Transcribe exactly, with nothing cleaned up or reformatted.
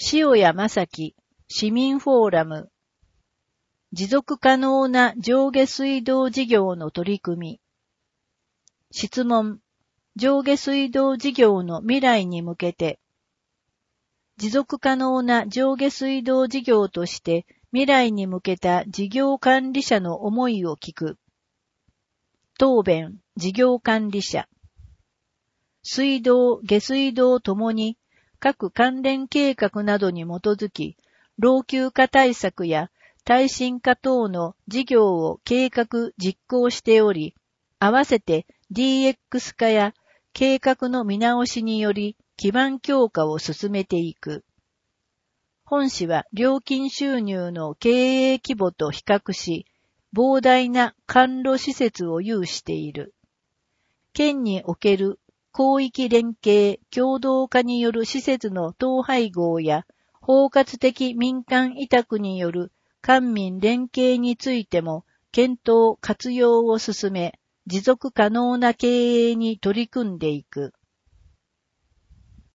塩谷正樹、市民フォーラム。持続可能な上下水道事業の取り組み。質問。上下水道事業の未来に向けて。持続可能な上下水道事業として未来に向けた事業管理者の思いを聞く。答弁、事業管理者。水道、下水道ともに各関連計画などに基づき、老朽化対策や耐震化等の事業を計画実行しており、合わせて ディーエックス 化や計画の見直しにより基盤強化を進めていく。本市は料金収入の経営規模と比較し、膨大な管路施設を有している。県における広域連携、共同化による施設の統廃合や包括的民間委託による官民連携についても検討活用を進め、持続可能な経営に取り組んでいく。